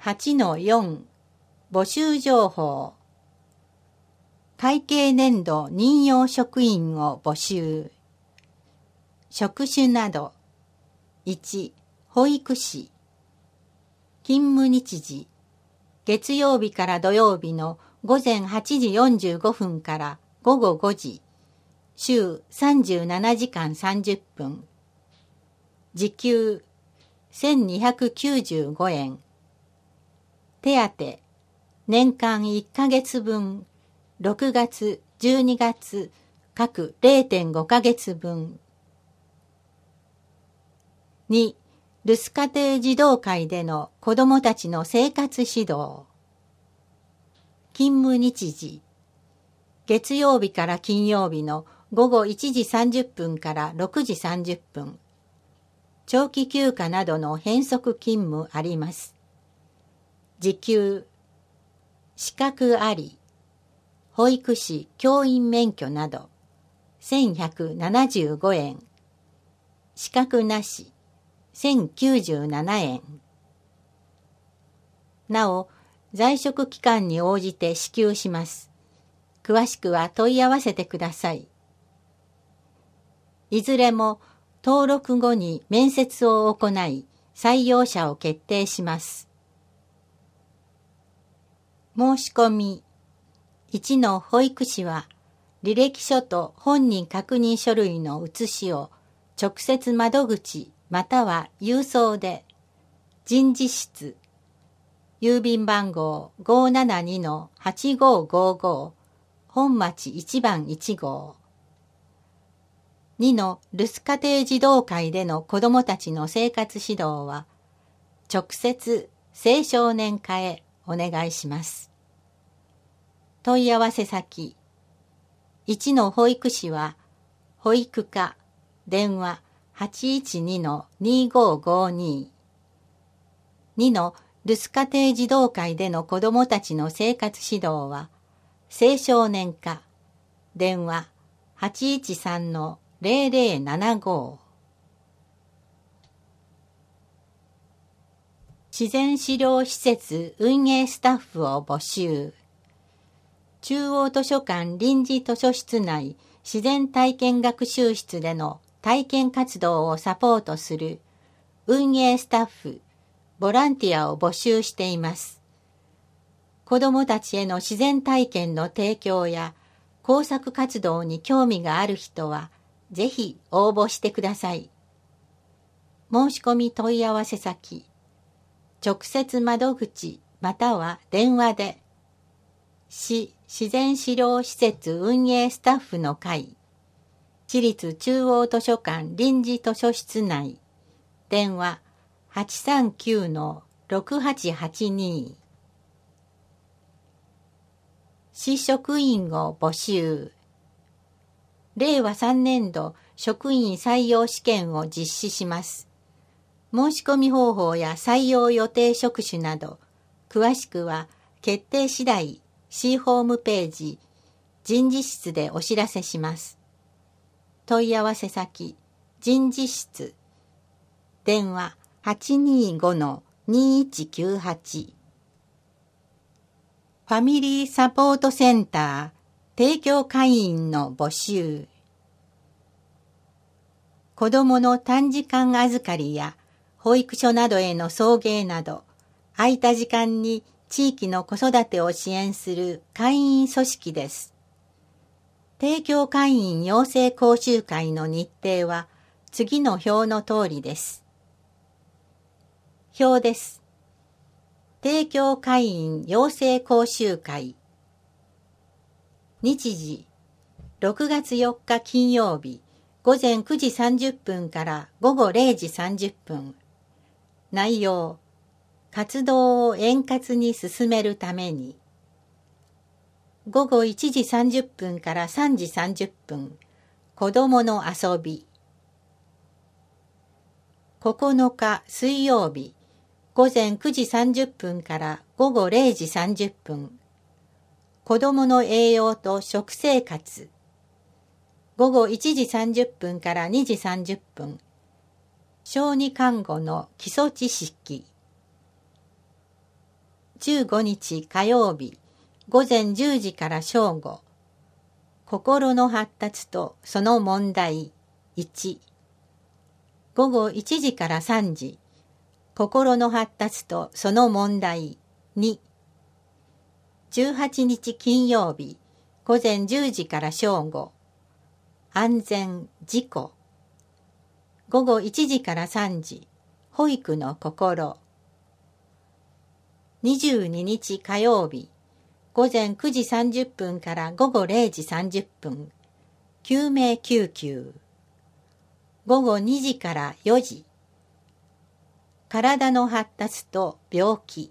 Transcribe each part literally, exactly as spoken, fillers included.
はちのよん 募集情報。会計年度任用職員を募集。職種など。いち、保育士。勤務日時。月曜日から土曜日の午前はちじよんじゅうごふんから午後ごじ。週さんじゅうななじかんさんじゅっぷん。時給せんにひゃくきゅうじゅうごえん。手当、年間いっかげつぶん、ろくがつ、じゅうにがつ、各 れいてんごかげつぶん。に、留守家庭児童会での子どもたちの生活指導。勤務日時。月曜日から金曜日の午後いちじさんじゅっぷんからろくじさんじゅっぷん。長期休暇などの変則勤務あります。時給。資格あり。保育士教員免許などせんひゃくななじゅうごえん。資格なしせんきゅうじゅうななえん。なお、在職期間に応じて支給します。詳しくは問い合わせてください。いずれも登録後に面接を行い、採用者を決定します。申し込み。いちの保育士は、履歴書と本人確認書類の写しを直接窓口または郵送で、人事室、郵便番号 ごーななにのはちごーごーごー、本町いちばんいち号。にの留守家庭児童会での子どもたちの生活指導は、直接青少年課へお願いします。問い合わせ先。いちの保育士は、保育課、電話 はちいちにのにごーごーに。にの留守家庭児童会での子どもたちの生活指導は、青少年課、電話 はちいちさんのぜろぜろななご。自然資料施設運営スタッフを募集。中央図書館臨時図書室内自然体験学習室での体験活動をサポートする運営スタッフ、ボランティアを募集しています。子どもたちへの自然体験の提供や工作活動に興味がある人は、ぜひ応募してください。申し込み問い合わせ先、直接窓口または電話で、市自然資料施設運営スタッフの会、市立中央図書館臨時図書室内、電話 はちさんきゅうのろくはちはちに。市職員を募集。れいわさんねんど職員採用試験を実施します。申し込み方法や採用予定職種など、詳しくは決定次第、市ホームページ、人事室でお知らせします。問い合わせ先、人事室、電話 はちにーごのにいちきゅうはち。ファミリーサポートセンター提供会員の募集。子どもの短時間預かりや保育所などへの送迎など、空いた時間に地域の子育てを支援する会員組織です。提供会員養成講習会の日程は次の表の通りです。表です。提供会員養成講習会。日時、ろくがつよっか金曜日、ごぜんくじさんじゅっぷんからごごれいじさんじゅっぷん。内容、活動を円滑に進めるために。ごごいちじさんじゅっぷんからさんじさんじゅっぷん、子どもの遊び。ここのか水曜日、ごぜんくじさんじゅっぷんからごごれいじさんじゅっぷん、子どもの栄養と食生活。ごごいちじさんじゅっぷんからにじさんじゅっぷん、小児看護の基礎知識。 じゅうごにち火曜日ごぜんじゅうじから正午。心の発達とその問題いち。ごごいちじからさんじ。心の発達とその問題に。じゅうはちにち金曜日ごぜんじゅうじから正午。安全事故。ごごいちじからさんじ。保育の心。にじゅうににち火曜日ごぜんくじさんじゅっぷんからごごれいじさんじゅっぷん。救命救急。ごごにじからよじ。体の発達と病気。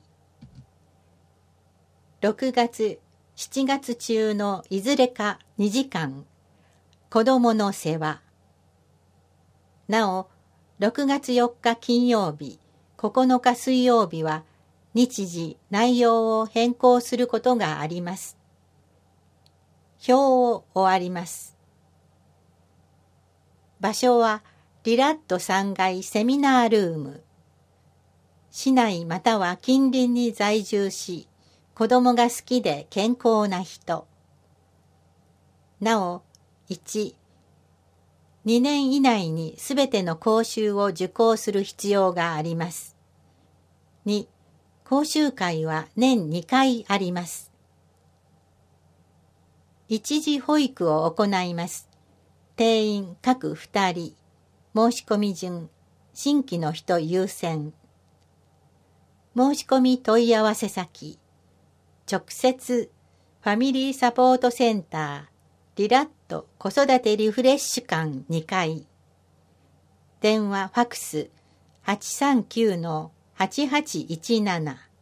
ろくがつ、しちがつ中のいずれかにじかん。子どもの世話。なお、ろくがつよっか金曜日、ここのか水曜日は、日時、内容を変更することがあります。表を終わります。場所は、リラットさんがいセミナールーム。市内または近隣に在住し、子供が好きで健康な人。なお、いち、にねん以内にすべての講習を受講する必要があります。に、講習会は年にかいあります。一時保育を行います。定員各ふたり。申し込み順、新規の人優先。申し込み問い合わせ先。直接、ファミリーサポートセンター、リラット子育てリフレッシュ館にかい。電話ファクス はちさんきゅうのはちはちいちなな。